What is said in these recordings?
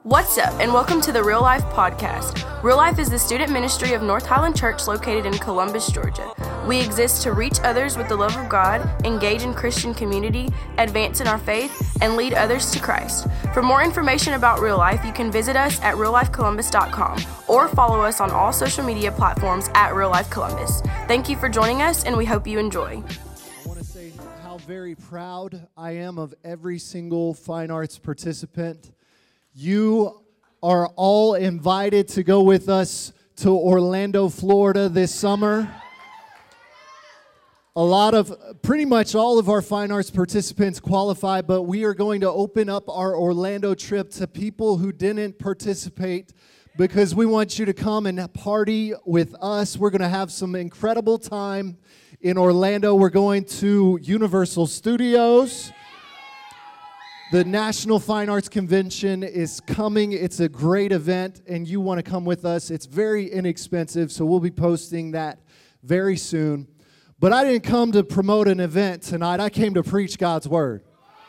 What's up, and welcome to the Real Life Podcast. Real Life is the student ministry of North Highland Church located in Columbus, Georgia. We exist to reach others with the love of God, engage in Christian community, advance in our faith, and lead others to Christ. For more information about Real Life, you can visit us at reallifecolumbus.com or follow us on all social media platforms at Real Life Columbus. Thank you for joining us, and we hope you enjoy. I want to say how very proud I am of every single fine arts participant. You are all invited to go with us to Orlando, Florida this summer. Pretty much all of our fine arts participants qualify, but we are going to open up our Orlando trip to people who didn't participate because we want you to come and party with us. We're going to have some incredible time in Orlando. We're going to Universal Studios. The National Fine Arts Convention is coming. It's a great event, and you want to come with us. It's very inexpensive, so we'll be posting that very soon. But I didn't come to promote an event tonight. I came to preach God's Word.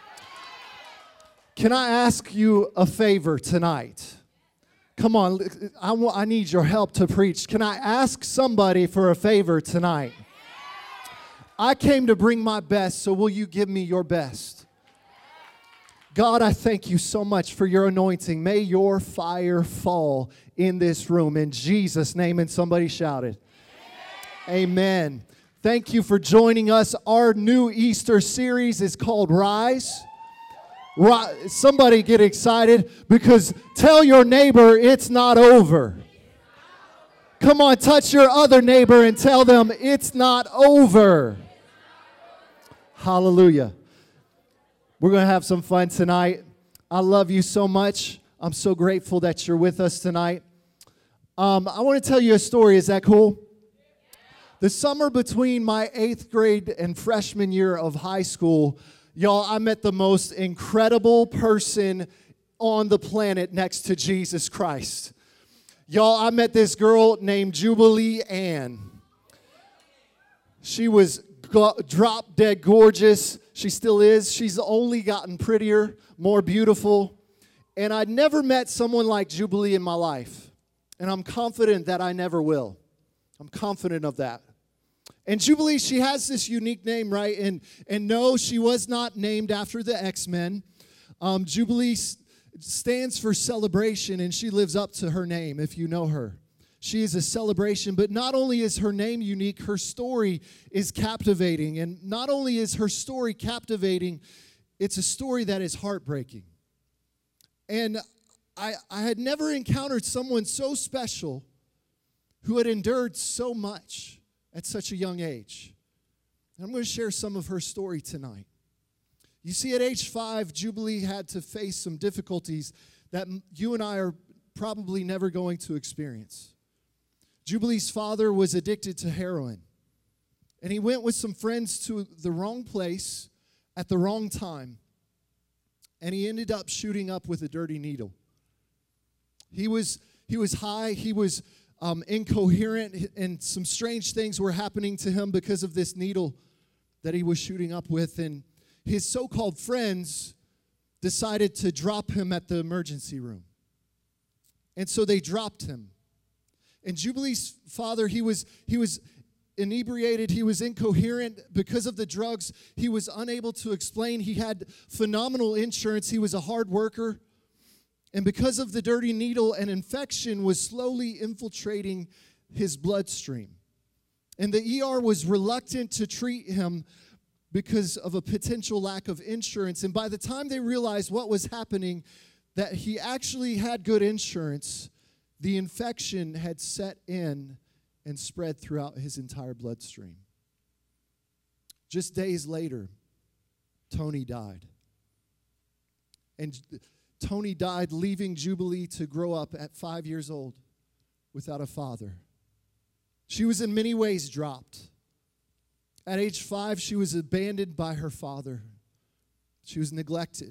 Can I ask you a favor tonight? Come on, I need your help to preach. Can I ask somebody for a favor tonight? I came to bring my best, so will you give me your best? God, I thank you so much for your anointing. May your fire fall in this room. In Jesus' name, and somebody shouted. Amen. Thank you for joining us. Our new Easter series is called Rise. Somebody get excited because tell your neighbor it's not over. Come on, touch your other neighbor and tell them it's not over. Hallelujah. We're going to have some fun tonight. I love you so much. I'm so grateful that you're with us tonight. I want to tell you a story. Is that cool? The summer between my 8th grade and freshman year of high school, y'all, I met the most incredible person on the planet next to Jesus Christ. Y'all, I met this girl named Jubilee Ann. She was drop dead gorgeous. She still is. She's only gotten prettier, more beautiful. And I'd never met someone like Jubilee in my life. And I'm confident that I never will. I'm confident of that. And Jubilee, she has this unique name, right? And no, she was not named after the X-Men. Jubilee stands for celebration, and she lives up to her name, if you know her. She is a celebration, but not only is her name unique, her story is captivating. And not only is her story captivating, it's a story that is heartbreaking. And I had never encountered someone so special who had endured so much at such a young age. And I'm going to share some of her story tonight. You see, at age 5, Jubilee had to face some difficulties that you and I are probably never going to experience. Jubilee's father was addicted to heroin, and he went with some friends to the wrong place at the wrong time, and he ended up shooting up with a dirty needle. He was high, he was incoherent, and some strange things were happening to him because of this needle that he was shooting up with, and his so-called friends decided to drop him at the emergency room. And so they dropped him. And Jubilee's father, he was inebriated, he was incoherent because of the drugs. He was unable to explain. He had phenomenal insurance. He was a hard worker. And because of the dirty needle, an infection was slowly infiltrating his bloodstream. And the ER was reluctant to treat him because of a potential lack of insurance. And by the time they realized what was happening, that he actually had good insurance, the infection had set in and spread throughout his entire bloodstream. Just days later, Tony died. And Tony died, leaving Jubilee to grow up at 5 years old without a father. She was in many ways dropped. At age 5, she was abandoned by her father. She was neglected.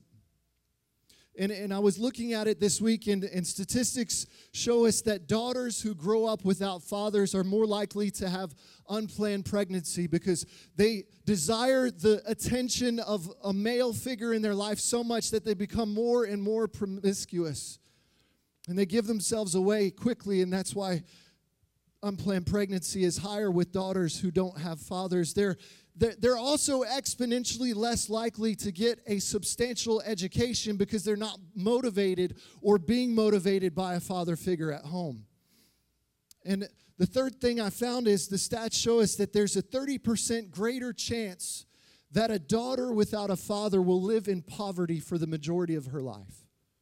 And I was looking at it this week, and statistics show us that daughters who grow up without fathers are more likely to have unplanned pregnancy because they desire the attention of a male figure in their life so much that they become more and more promiscuous. And they give themselves away quickly, and that's why unplanned pregnancy is higher with daughters who don't have fathers. They're also exponentially less likely to get a substantial education because they're not motivated or being motivated by a father figure at home. And the third thing I found is the stats show us that there's a 30% greater chance that a daughter without a father will live in poverty for the majority of her life.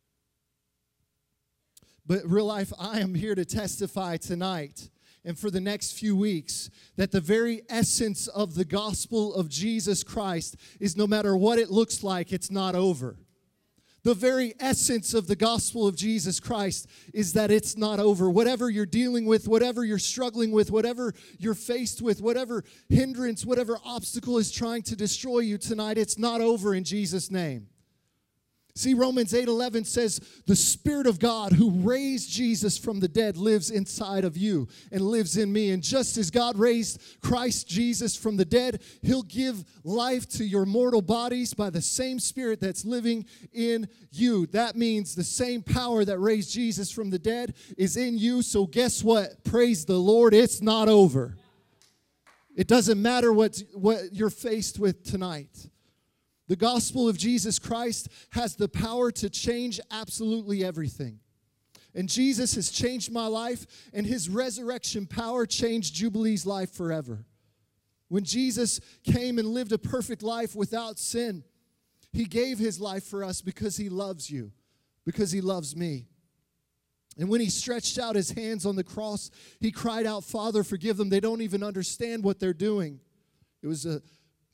But real life, I am here to testify tonight and for the next few weeks that the very essence of the gospel of Jesus Christ is no matter what it looks like, it's not over. The very essence of the gospel of Jesus Christ is that it's not over. Whatever you're dealing with, whatever you're struggling with, whatever you're faced with, whatever hindrance, whatever obstacle is trying to destroy you tonight, it's not over in Jesus' name. See, Romans 8:11 says, the Spirit of God who raised Jesus from the dead lives inside of you and lives in me. And just as God raised Christ Jesus from the dead, He'll give life to your mortal bodies by the same Spirit that's living in you. That means the same power that raised Jesus from the dead is in you. So guess what? Praise the Lord, it's not over. It doesn't matter what you're faced with tonight. The gospel of Jesus Christ has the power to change absolutely everything. And Jesus has changed my life, and His resurrection power changed Jubilee's life forever. When Jesus came and lived a perfect life without sin, He gave His life for us because He loves you, because He loves me. And when He stretched out His hands on the cross, He cried out, Father, forgive them. They don't even understand what they're doing. It was a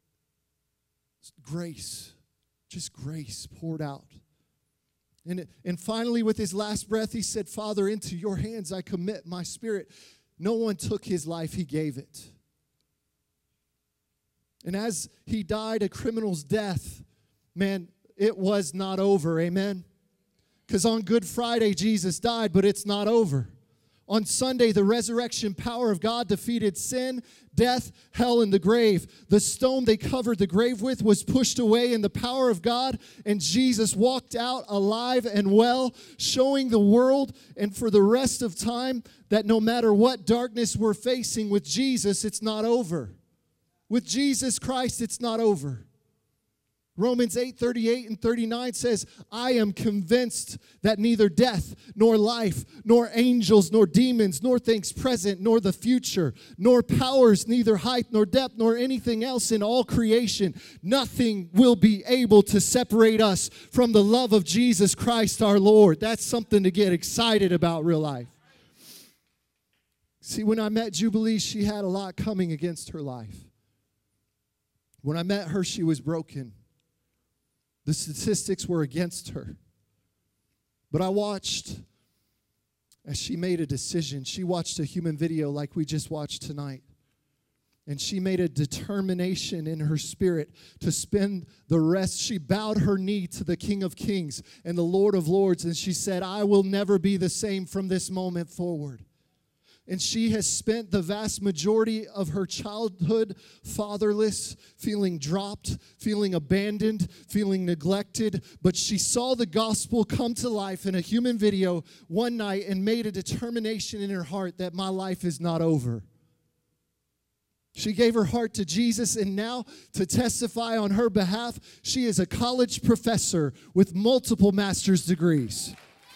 grace, just grace poured out. And finally, with His last breath, He said, Father, into your hands I commit my spirit. No one took His life, He gave it. And as He died a criminal's death, man, it was not over, amen? Because on Good Friday, Jesus died, but it's not over. On Sunday, the resurrection power of God defeated sin, death, hell, and the grave. The stone they covered the grave with was pushed away in the power of God, and Jesus walked out alive and well, showing the world and for the rest of time that no matter what darkness we're facing with Jesus, it's not over. With Jesus Christ, it's not over. Romans 8:38 and 39 says, I am convinced that neither death, nor life, nor angels, nor demons, nor things present, nor the future, nor powers, neither height, nor depth, nor anything else in all creation, nothing will be able to separate us from the love of Jesus Christ our Lord. That's something to get excited about, real life. See, when I met Jubilee, she had a lot coming against her life. When I met her, she was broken. The statistics were against her. But I watched as she made a decision. She watched a human video like we just watched tonight. And she made a determination in her spirit to spend the rest. She bowed her knee to the King of Kings and the Lord of Lords. And she said, I will never be the same from this moment forward. And she has spent the vast majority of her childhood fatherless, feeling dropped, feeling abandoned, feeling neglected. But she saw the gospel come to life in a human video one night and made a determination in her heart that my life is not over. She gave her heart to Jesus, and now to testify on her behalf, she is a college professor with multiple master's degrees.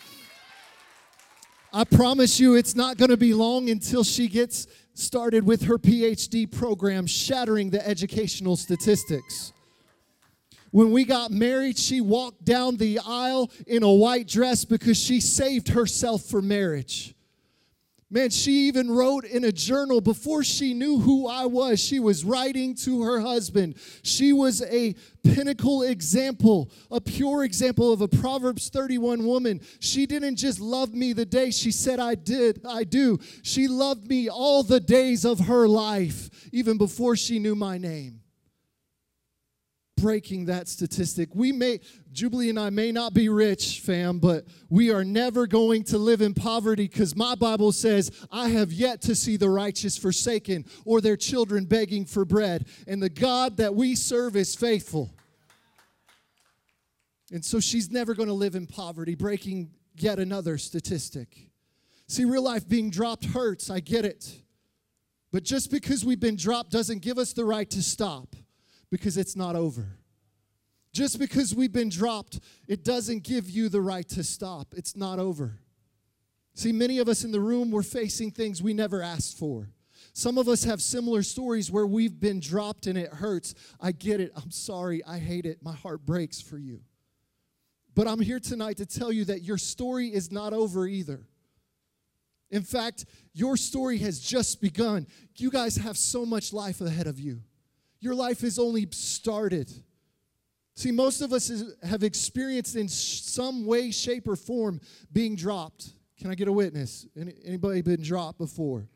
I promise you it's not going to be long until she gets started with her PhD program, shattering the educational statistics. When we got married, she walked down the aisle in a white dress because she saved herself for marriage. Man, she even wrote in a journal before she knew who I was. She was writing to her husband. She was a pinnacle example, a pure example of a Proverbs 31 woman. She didn't just love me the day she said I do. She loved me all the days of her life, even before she knew my name. Breaking that statistic. Jubilee and I may not be rich, fam, but we are never going to live in poverty because my Bible says, I have yet to see the righteous forsaken or their children begging for bread. And the God that we serve is faithful. And so she's never going to live in poverty, breaking yet another statistic. See, real life being dropped hurts. I get it. But just because we've been dropped doesn't give us the right to stop, because it's not over. Just because we've been dropped, it doesn't give you the right to stop. It's not over. See, many of us in the room, we're facing things we never asked for. Some of us have similar stories where we've been dropped and it hurts. I get it. I'm sorry. I hate it. My heart breaks for you. But I'm here tonight to tell you that your story is not over either. In fact, your story has just begun. You guys have so much life ahead of you. Your life has only started. See, most of us have experienced in some way, shape, or form being dropped. Can I get a witness? Anybody been dropped before?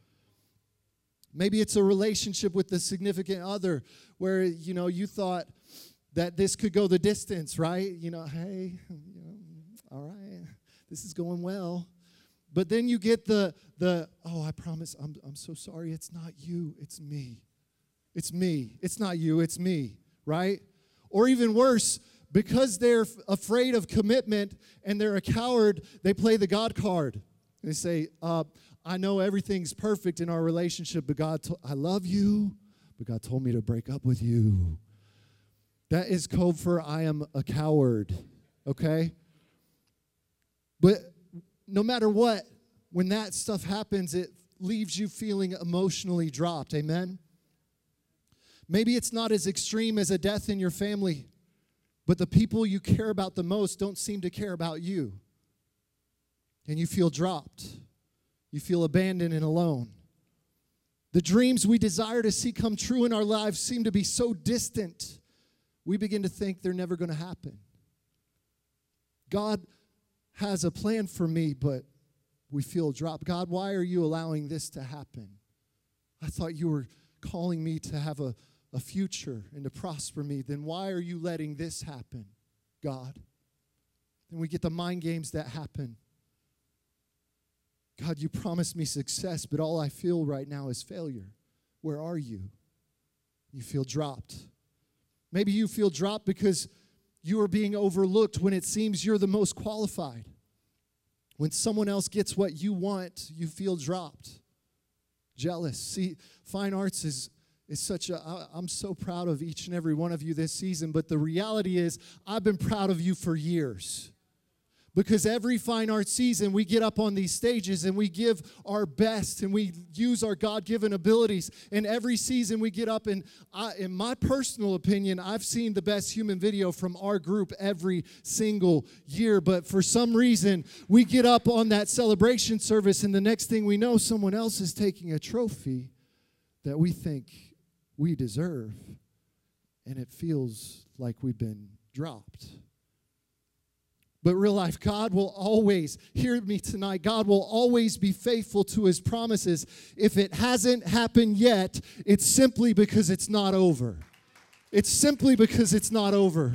Maybe it's a relationship with a significant other where, you thought that this could go the distance, right? Hey, all right, this is going well. But then you get the I promise, I'm so sorry, it's not you, it's me. It's me. It's not you, it's me, right? Or even worse, because they're afraid of commitment and they're a coward, they play the God card. They say, I know everything's perfect in our relationship, but I love you, but God told me to break up with you. That is code for I am a coward, okay? But no matter what, when that stuff happens, it leaves you feeling emotionally dropped, amen? Maybe it's not as extreme as a death in your family, but the people you care about the most don't seem to care about you. And you feel dropped. You feel abandoned and alone. The dreams we desire to see come true in our lives seem to be so distant, we begin to think they're never going to happen. God has a plan for me, but we feel dropped. God, why are you allowing this to happen? I thought you were calling me to have a future and to prosper me. Then why are you letting this happen, God? And we get the mind games that happen. God, you promised me success, but all I feel right now is failure. Where are you? You feel dropped. Maybe you feel dropped because you are being overlooked when it seems you're the most qualified. When someone else gets what you want, you feel dropped. Jealous. See, fine arts is such I'm so proud of each and every one of you this season, but the reality is I've been proud of you for years. Because every fine arts season, we get up on these stages and we give our best and we use our God-given abilities. And every season we get up and, in my personal opinion, I've seen the best human video from our group every single year. But for some reason, we get up on that celebration service and the next thing we know, someone else is taking a trophy that we think we deserve. And it feels like we've been dropped. But real life, God will always, hear me tonight, God will always be faithful to his promises. If it hasn't happened yet, it's simply because it's not over. It's simply because it's not over.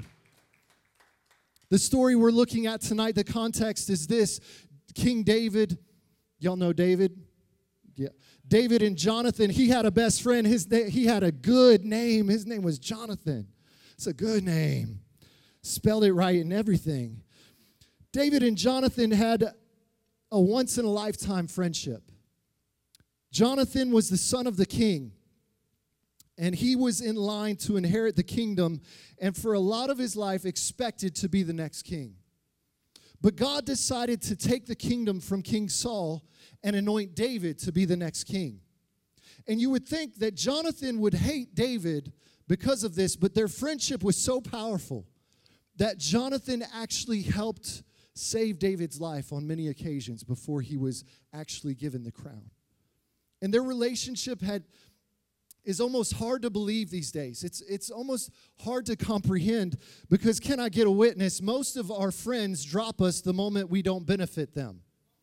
The story we're looking at tonight, the context is this. King David, y'all know David? Yeah. David and Jonathan, he had a best friend. He had a good name. His name was Jonathan. It's a good name. Spelled it right and everything. David and Jonathan had a once-in-a-lifetime friendship. Jonathan was the son of the king, and he was in line to inherit the kingdom, and for a lot of his life expected to be the next king. But God decided to take the kingdom from King Saul and anoint David to be the next king. And you would think that Jonathan would hate David because of this, but their friendship was so powerful that Jonathan actually helped save David's life on many occasions before he was actually given the crown. And their relationship is almost hard to believe these days. It's almost hard to comprehend because, can I get a witness? Most of our friends drop us the moment we don't benefit them.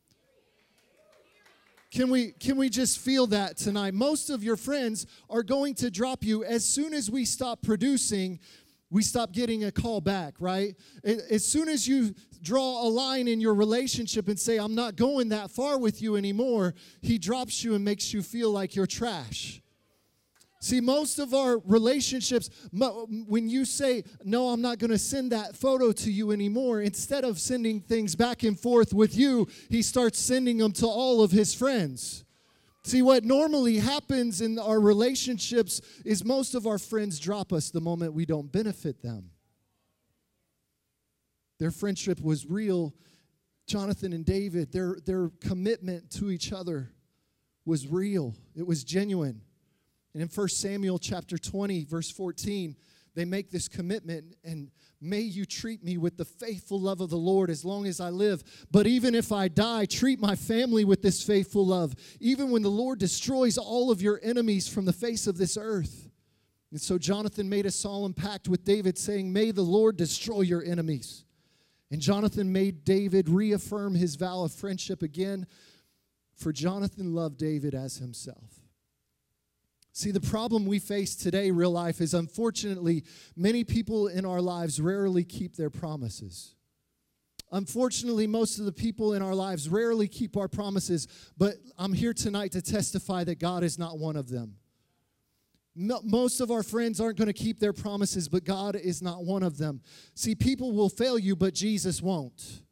Can we just feel that tonight? Most of your friends are going to drop you as soon as we stop producing. We stop getting a call back, right? As soon as you draw a line in your relationship and say, I'm not going that far with you anymore, he drops you and makes you feel like you're trash. See, most of our relationships, when you say, no, I'm not going to send that photo to you anymore, instead of sending things back and forth with you, he starts sending them to all of his friends. See, what normally happens in our relationships is most of our friends drop us the moment we don't benefit them. Their friendship was real. Jonathan and David, their commitment to each other was real. It was genuine. And in 1 Samuel chapter 20, verse 14, they make this commitment, and may you treat me with the faithful love of the Lord as long as I live. But even if I die, treat my family with this faithful love, even when the Lord destroys all of your enemies from the face of this earth. And so Jonathan made a solemn pact with David, saying, may the Lord destroy your enemies. And Jonathan made David reaffirm his vow of friendship again, for Jonathan loved David as himself. See, the problem we face today, real life, is unfortunately many people in our lives rarely keep their promises. Unfortunately, most of the people in our lives rarely keep our promises, but I'm here tonight to testify that God is not one of them. Most of our friends aren't going to keep their promises, but God is not one of them. See, people will fail you, but Jesus won't.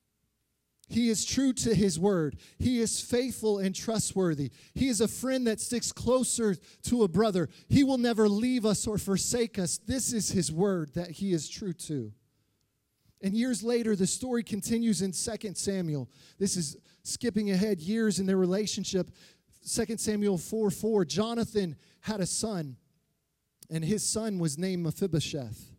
He is true to his word. He is faithful and trustworthy. He is a friend that sticks closer to a brother. He will never leave us or forsake us. This is his word that he is true to. And years later, the story continues in 2 Samuel. This is skipping ahead years in their relationship. 2 Samuel 4:4, Jonathan had a son, and his son was named Mephibosheth.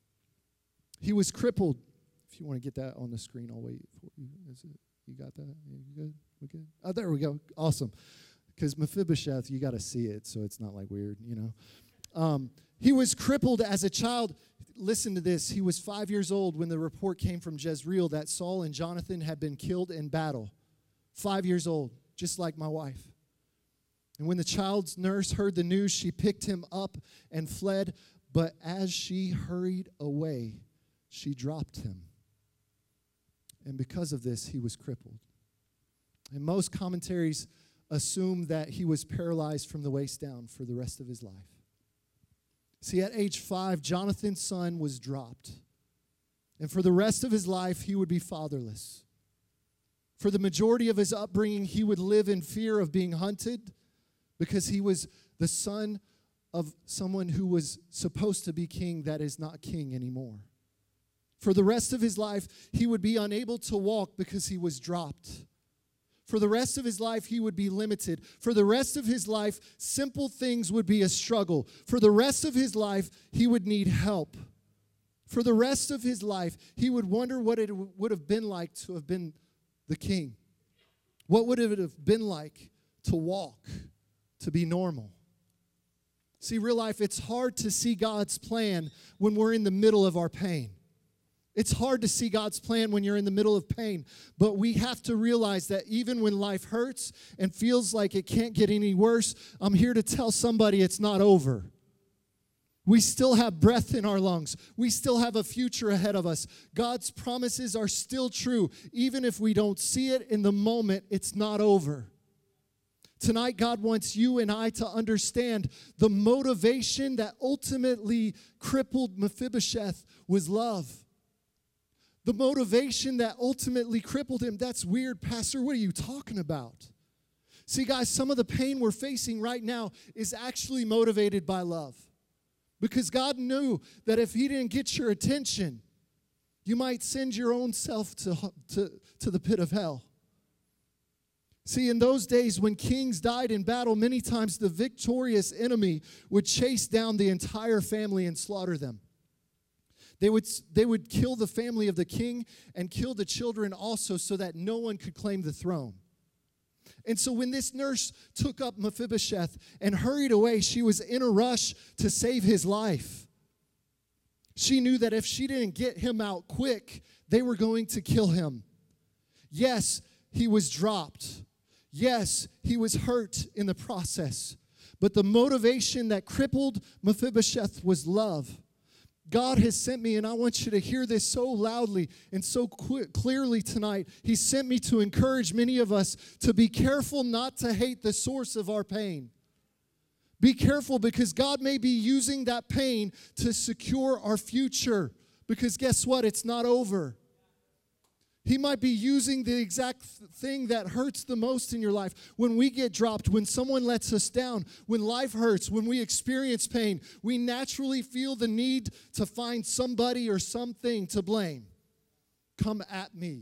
He was crippled. If you want to get that on the screen, I'll wait for you. You got that? You good? We good? Oh, there we go. Awesome. Because Mephibosheth, you got to see it, so it's not like weird, you know. He was crippled as a child. Listen to this. He was 5 years old when the report came from Jezreel that Saul and Jonathan had been killed in battle. 5 years old, just like my wife. And when the child's nurse heard the news, she picked him up and fled. But as she hurried away, she dropped him. And because of this, he was crippled. And most commentaries assume that he was paralyzed from the waist down for the rest of his life. See, at age 5, Jonathan's son was dropped. And for the rest of his life, he would be fatherless. For the majority of his upbringing, he would live in fear of being hunted because he was the son of someone who was supposed to be king that is not king anymore. For the rest of his life, he would be unable to walk because he was dropped. For the rest of his life, he would be limited. For the rest of his life, simple things would be a struggle. For the rest of his life, he would need help. For the rest of his life, he would wonder what it would have been like to have been the king. What would it have been like to walk, to be normal? See, real life, it's hard to see God's plan when we're in the middle of our pain. It's hard to see God's plan when you're in the middle of pain, but we have to realize that even when life hurts and feels like it can't get any worse, I'm here to tell somebody it's not over. We still have breath in our lungs. We still have a future ahead of us. God's promises are still true. Even if we don't see it in the moment, it's not over. Tonight, God wants you and I to understand the motivation that ultimately crippled Mephibosheth was love. The motivation that ultimately crippled him, that's weird, Pastor. What are you talking about? See, guys, some of the pain we're facing right now is actually motivated by love. Because God knew that if he didn't get your attention, you might send your own self to the pit of hell. See, in those days when kings died in battle, many times the victorious enemy would chase down the entire family and slaughter them. They would kill the family of the king and kill the children also so that no one could claim the throne. And so when this nurse took up Mephibosheth and hurried away, she was in a rush to save his life. She knew that if she didn't get him out quick, they were going to kill him. Yes, he was dropped. Yes, he was hurt in the process. But the motivation that crippled Mephibosheth was love. God has sent me, and I want you to hear this so loudly and so clearly tonight. He sent me to encourage many of us to be careful not to hate the source of our pain. Be careful, because God may be using that pain to secure our future. Because guess what? It's not over. He might be using the exact thing that hurts the most in your life. When we get dropped, when someone lets us down, when life hurts, when we experience pain, we naturally feel the need to find somebody or something to blame. Come at me.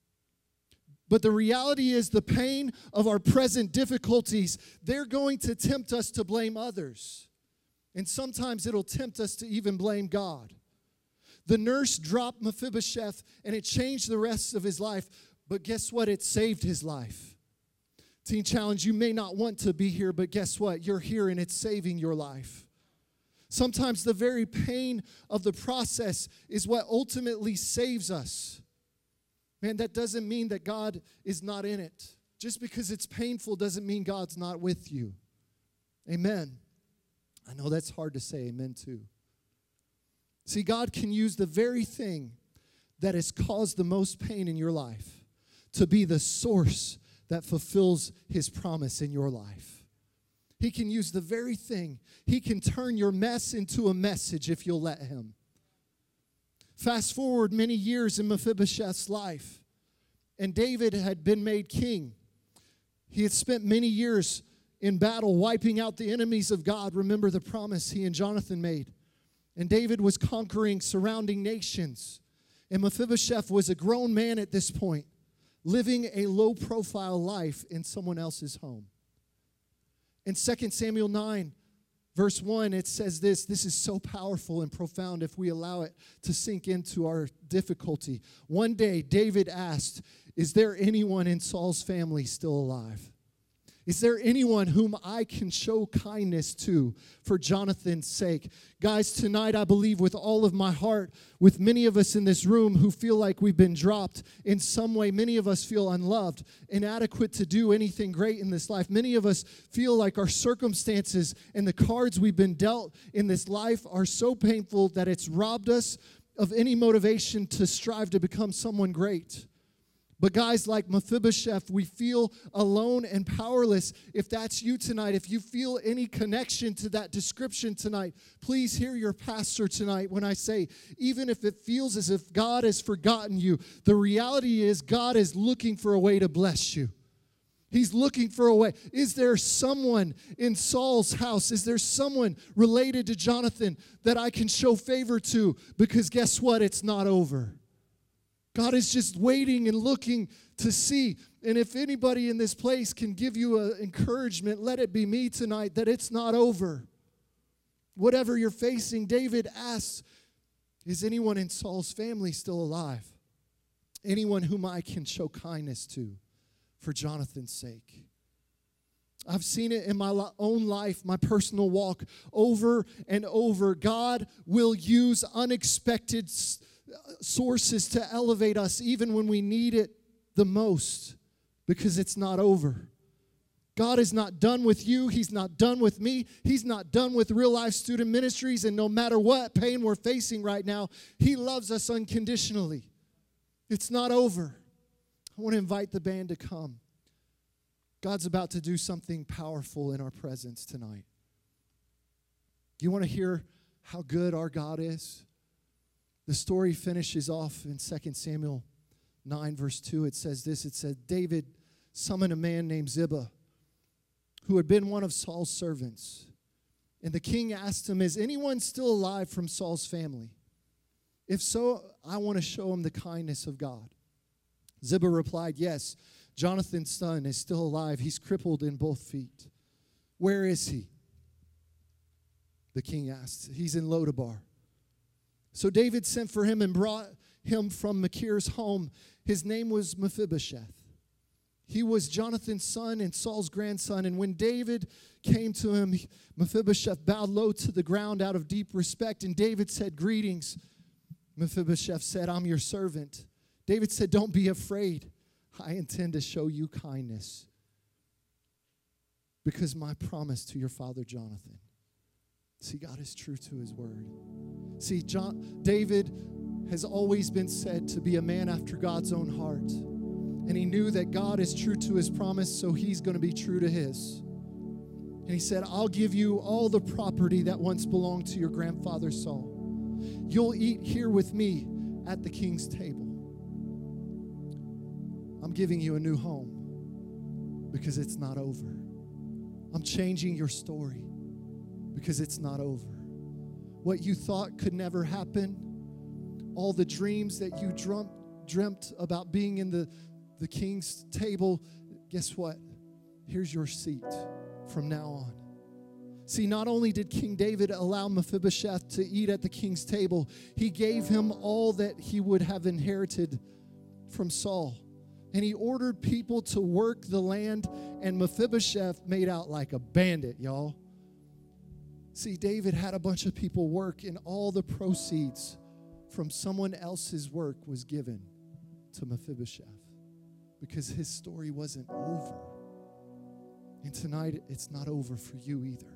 But the reality is, the pain of our present difficulties, they're going to tempt us to blame others. And sometimes it'll tempt us to even blame God. The nurse dropped Mephibosheth, and it changed the rest of his life. But guess what? It saved his life. Teen Challenge, you may not want to be here, but guess what? You're here, and it's saving your life. Sometimes the very pain of the process is what ultimately saves us. Man, that doesn't mean that God is not in it. Just because it's painful doesn't mean God's not with you. Amen. I know that's hard to say amen to. See, God can use the very thing that has caused the most pain in your life to be the source that fulfills His promise in your life. He can use the very thing. He can turn your mess into a message if you'll let Him. Fast forward many years in Mephibosheth's life, and David had been made king. He had spent many years in battle wiping out the enemies of God. Remember the promise he and Jonathan made. And David was conquering surrounding nations. And Mephibosheth was a grown man at this point, living a low-profile life in someone else's home. In 2 Samuel 9, verse 1, it says this. This is so powerful and profound if we allow it to sink into our difficulty. One day, David asked, "Is there anyone in Saul's family still alive? Is there anyone whom I can show kindness to for Jonathan's sake?" Guys, tonight I believe with all of my heart, with many of us in this room who feel like we've been dropped in some way, many of us feel unloved, inadequate to do anything great in this life. Many of us feel like our circumstances and the cards we've been dealt in this life are so painful that it's robbed us of any motivation to strive to become someone great. But guys, like Mephibosheth, we feel alone and powerless. If that's you tonight, if you feel any connection to that description tonight, please hear your pastor tonight when I say, even if it feels as if God has forgotten you, the reality is God is looking for a way to bless you. He's looking for a way. Is there someone in Saul's house? Is there someone related to Jonathan that I can show favor to? Because guess what? It's not over. God is just waiting and looking to see. And if anybody in this place can give you an encouragement, let it be me tonight, that it's not over. Whatever you're facing, David asks, is anyone in Saul's family still alive? Anyone whom I can show kindness to for Jonathan's sake? I've seen it in my own life, my personal walk, over and over. God will use unexpected sources to elevate us even when we need it the most, because it's not over. God is not done with you. He's not done with me. He's not done with Real Life Student Ministries, and no matter what pain we're facing right now, He loves us unconditionally. It's not over. I want to invite the band to come. God's about to do something powerful in our presence tonight. You want to hear how good our God is? The story finishes off in 2 Samuel 9, verse 2. It says this. It said, David summoned a man named Ziba, who had been one of Saul's servants. And the king asked him, is anyone still alive from Saul's family? If so, I want to show him the kindness of God. Ziba replied, yes, Jonathan's son is still alive. He's crippled in both feet. Where is he? The king asked. He's in Lodabar. So David sent for him and brought him from Machir's home. His name was Mephibosheth. He was Jonathan's son and Saul's grandson. And when David came to him, Mephibosheth bowed low to the ground out of deep respect. And David said, greetings. Mephibosheth said, I'm your servant. David said, don't be afraid. I intend to show you kindness because my promise to your father Jonathan. See, God is true to His word. See, David has always been said to be a man after God's own heart. And he knew that God is true to His promise, so he's going to be true to His. And he said, I'll give you all the property that once belonged to your grandfather Saul. You'll eat here with me at the king's table. I'm giving you a new home because it's not over. I'm changing your story because it's not over. What you thought could never happen, all the dreams that you dreamt about being in the king's table, guess what? Here's your seat from now on. See, not only did King David allow Mephibosheth to eat at the king's table, he gave him all that he would have inherited from Saul. And he ordered people to work the land, and Mephibosheth made out like a bandit, y'all. See, David had a bunch of people work, and all the proceeds from someone else's work was given to Mephibosheth because his story wasn't over. And tonight, it's not over for you either.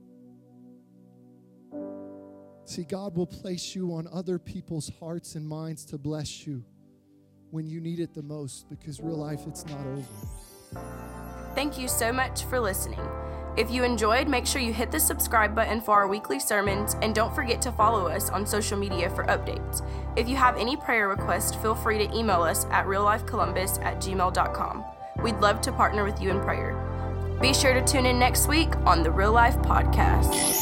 See, God will place you on other people's hearts and minds to bless you when you need it the most, because real life, it's not over. Thank you so much for listening. If you enjoyed, make sure you hit the subscribe button for our weekly sermons, and don't forget to follow us on social media for updates. If you have any prayer requests, feel free to email us at reallifecolumbus@gmail.com. We'd love to partner with you in prayer. Be sure to tune in next week on the Real Life Podcast.